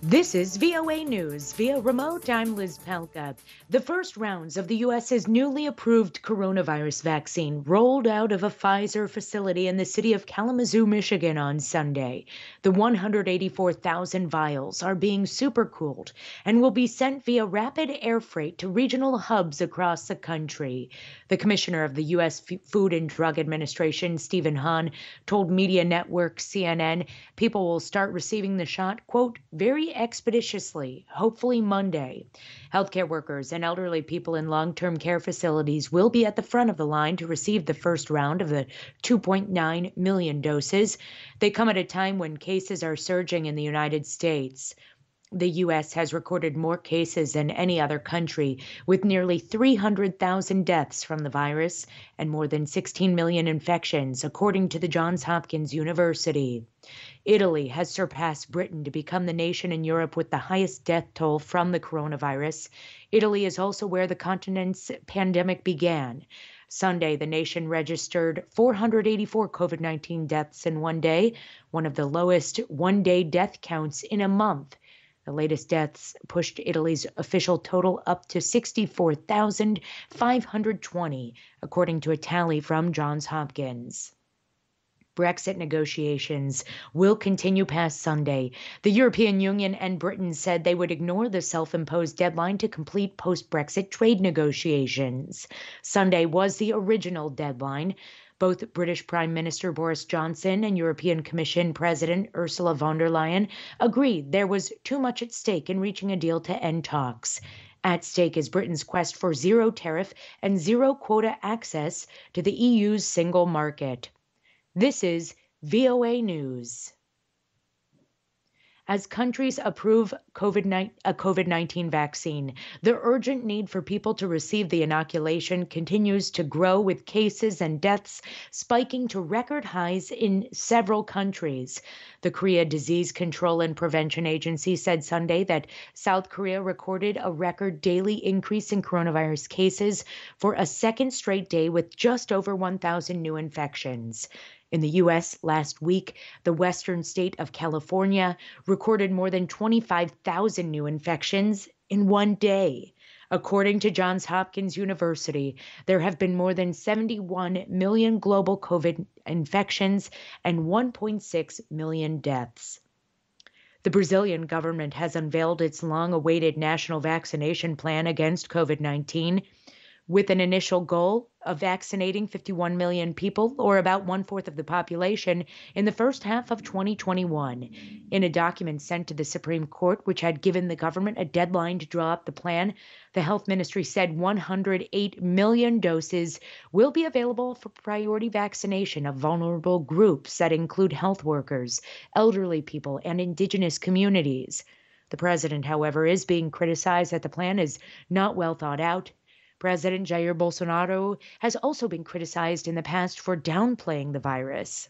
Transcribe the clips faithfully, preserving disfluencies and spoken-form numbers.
This is V O A News. Via remote, I'm Liz Palka. The first rounds of the U S's newly approved coronavirus vaccine rolled out of a Pfizer facility in the city of Kalamazoo, Michigan on Sunday. The one hundred eighty-four thousand vials are being supercooled and will be sent via rapid air freight to regional hubs across the country. The commissioner of the U S Food and Drug Administration, Stephen Hahn, told media network C N N people will start receiving the shot, quote, very expeditiously, hopefully Monday. Healthcare workers and elderly people in long-term care facilities will be at the front of the line to receive the first round of the two point nine million doses. They come at a time when cases are surging in the United States. The U S has recorded more cases than any other country, with nearly three hundred thousand deaths from the virus and more than sixteen million infections, according to the Johns Hopkins University. Italy has surpassed Britain to become the nation in Europe with the highest death toll from the coronavirus. Italy is also where the continent's pandemic began. Sunday, the nation registered four hundred eighty-four COVID nineteen deaths in one day, one of the lowest one-day death counts in a month. The latest deaths pushed Italy's official total up to sixty-four thousand five hundred twenty, according to a tally from Johns Hopkins. Brexit negotiations will continue past Sunday. The European Union and Britain said they would ignore the self-imposed deadline to complete post-Brexit trade negotiations. Sunday was the original deadline. Both British Prime Minister Boris Johnson and European Commission President Ursula von der Leyen agreed there was too much at stake in reaching a deal to end talks. At stake is Britain's quest for zero tariff and zero quota access to the E U's single market. This is V O A News. As countries approve COVID a COVID nineteen vaccine, the urgent need for people to receive the inoculation continues to grow, with cases and deaths spiking to record highs in several countries. The Korea Disease Control and Prevention Agency said Sunday that South Korea recorded a record daily increase in coronavirus cases for a second straight day, with just over one thousand new infections. In the U S last week, the western state of California recorded more than twenty-five thousand new infections in one day. According to Johns Hopkins University, there have been more than seventy-one million global COVID infections and one point six million deaths. The Brazilian government has unveiled its long-awaited national vaccination plan against COVID nineteen, with an initial goal of vaccinating fifty-one million people, or about one-fourth of the population, in the first half of twenty twenty-one. In a document sent to the Supreme Court, which had given the government a deadline to draw up the plan, the health ministry said one hundred eight million doses will be available for priority vaccination of vulnerable groups that include health workers, elderly people, and indigenous communities. The president, however, is being criticized that the plan is not well thought out. President Jair Bolsonaro has also been criticized in the past for downplaying the virus.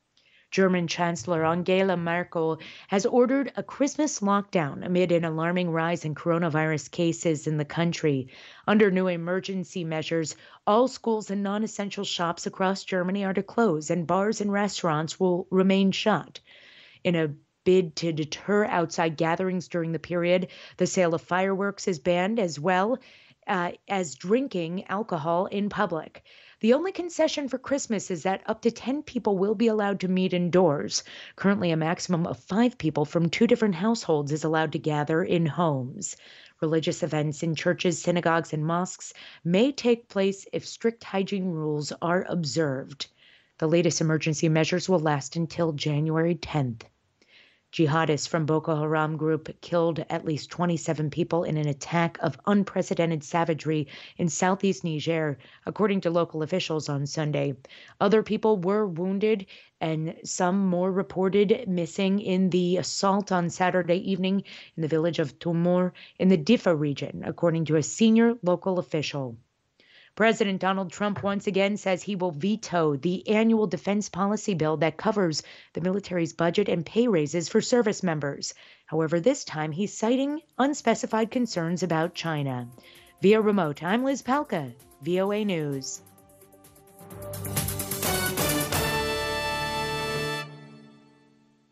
German Chancellor Angela Merkel has ordered a Christmas lockdown amid an alarming rise in coronavirus cases in the country. Under new emergency measures, all schools and non-essential shops across Germany are to close, and bars and restaurants will remain shut. In a bid to deter outside gatherings during the period, the sale of fireworks is banned, as well Uh, as drinking alcohol in public. The only concession for Christmas is that up to ten people will be allowed to meet indoors. Currently, a maximum of five people from two different households is allowed to gather in homes. Religious events in churches, synagogues, and mosques may take place if strict hygiene rules are observed. The latest emergency measures will last until January tenth. Jihadists from Boko Haram group killed at least twenty-seven people in an attack of unprecedented savagery in southeast Niger, according to local officials on Sunday. Other people were wounded, and some more reported missing in the assault on Saturday evening in the village of Tumur in the Diffa region, according to a senior local official. President Donald Trump once again says he will veto the annual defense policy bill that covers the military's budget and pay raises for service members. However, this time he's citing unspecified concerns about China. Via remote, I'm Liz Palka, V O A News.